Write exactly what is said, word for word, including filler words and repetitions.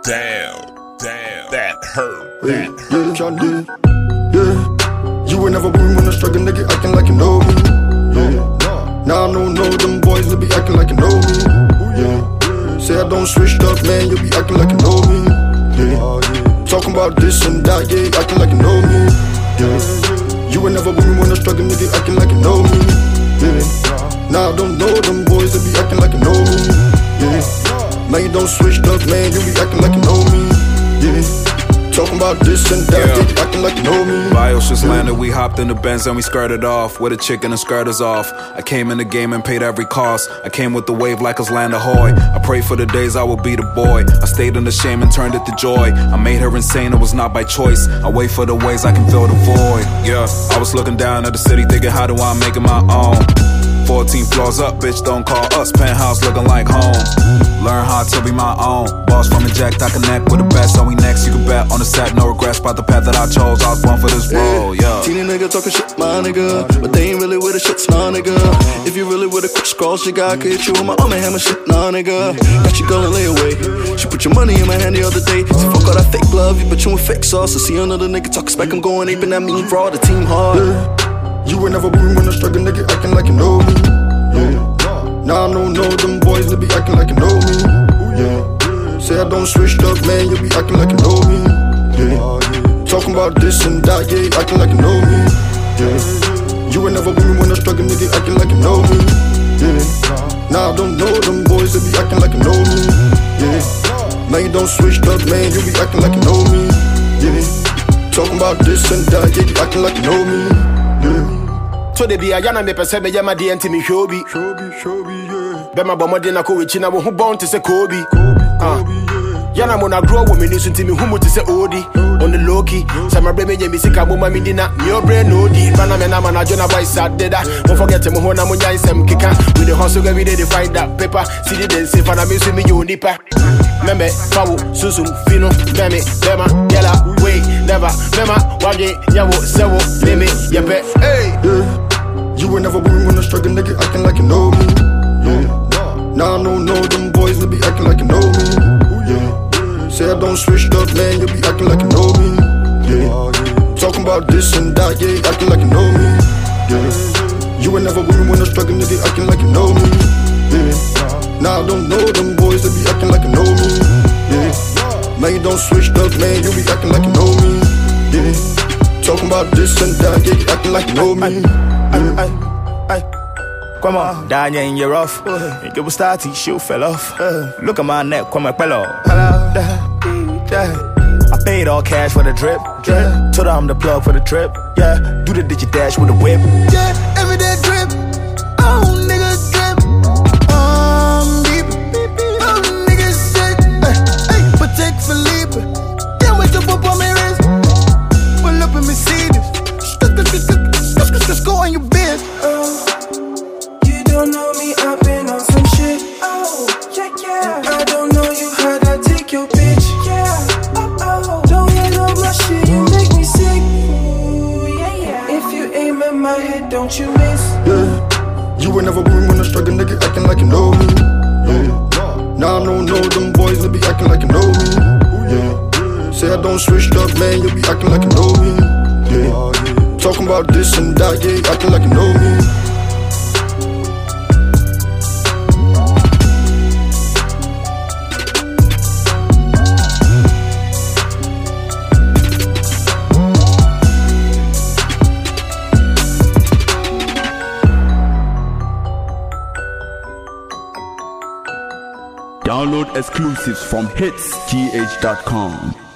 Damn, damn, that hurt, Hey, that yeah, hurt. John D. Yeah, you ain't never with me when I'm struggling, nigga, acting like you know me. Yeah, now I don't know them boys, they be acting like you know me. Yeah, say I don't switch up, man, you be acting like you know me. Yeah, talking about this and that, yeah, acting like you know me. Yeah, you ain't never with me when I'm struggling, nigga, acting like you know me. Yeah, now I don't know them boys, they be acting like you know me. Yeah, man, you don't switch up, man, you be acting like you know me. Yeah, talking about this and that, yeah, yeah, acting like you know me. Bios just landed, we hopped in the Benz and we skirted off. With a chick and the skirt is off. I came in the game and paid every cost. I came with the wave like it's Land Ahoy. I prayed for the days I would be the boy. I stayed in the shame and turned it to joy. I made her insane, it was not by choice. I wait for the ways I can fill the void. Yeah, I was looking down at the city thinking, how do I make it my own? fourteen floors up, bitch, don't call us. Penthouse looking like home. Learn how to be my own. Boss from inject, I connect with the best. So we next, you can bet on the set. No regrets about the path that I chose. I was born for this role, yeah. Teeny nigga talking shit, my nigga, but they ain't really with the shit, nah, nigga. If you really with a quick scroll, she got could hit you with my arm and hammer shit, nah, nigga. Got you gonna lay away. She put your money in my hand the other day. So fuck all that fake love, you bet you in fake sauce. I see another nigga talk spec, I'm going ape and that mean fraud, the team hard. Yeah. You ain't never with me when I'm struggling, nigga, acting like you know me. Yeah. Now I don't know them boys, they be acting like you know me. Yeah. Say I don't switch up, man, you be acting like you know me. Yeah. Talking about this and that, yeah, acting like you know me. Yeah. You ain't never with me when I'm struggling, nigga, acting like you know me. Yeah. Now I don't know them boys, they be acting like you know me. Yeah. Man, you don't switch up, man, you be acting like you know me. Yeah. Talking about this and that, yeah, you acting like you know me. Yeah. So they be a yana me pese me yama D N T me shobi. Shobi, shobi, yeah. Be my bomodi na ko wichi na wo hu born to say Kobe. Kobe, Uh. Kobe, yeah. Yana mo na grow with me nisun ti me hu mo to say Odi. On the low key, say my brain me me sika mo ma mi di na your brain no di. Bana me na man na jona boy sad deda. Don't forget me ho na mo nyan sem kika. We the hustle every day they find that paper. See the dance if na me so me you nipa. Membe fawo susum fino meme bema yela way never mema wage nyawo sewo leme yepe hey. Yeah. You ain't never with me when I'm struggling, nigga, acting like you know me. Yeah. Now I don't know them boys, they be acting like you know me. Yeah. Say I don't switch up, man, you be acting like you know me. Yeah. Talking about this and that, yeah, acting like you know me. Yeah. You ain't never with me when I'm struggling, nigga, acting like you know me. Yeah. Now I don't know them boys, they be acting like you know me. Yeah. Man, you don't switch up, man, you be acting like you know me. Yeah. Talking about this and that, yeah, you acting like you know me. Ay, ay, ay. Come on, down in your rough. It was starty, shoe fell off. Look at my neck, come on, pillow. I paid all cash for the drip, drip. Told her I'm the plug for the trip, yeah. Do the digit dash with a whip. Yeah, everyday drip. Oh, nigga drip. Um, deep. Oh, nigga sick. Hey, protect Felipe. Can't wait to pop on my wrist. Pull up in Mercedes. Let's go on your bed. Oh, you don't know me, I've been on some shit. Oh, yeah, yeah. I don't know you, how'd I take your bitch? Yeah, oh, oh. Don't hit on my shit, you make me sick. Ooh, yeah, yeah. If you aim at my head, don't you miss? Yeah. You ain't never with me when I'm struggling, nigga, acting like you know me. Yeah. Now I don't know them boys, they be acting like you know me. Yeah. Say I don't switch up, man, you be acting like you know me. Yeah. Talking about this and that, yeah, acting like you know me. Download exclusives from hits g h dot com.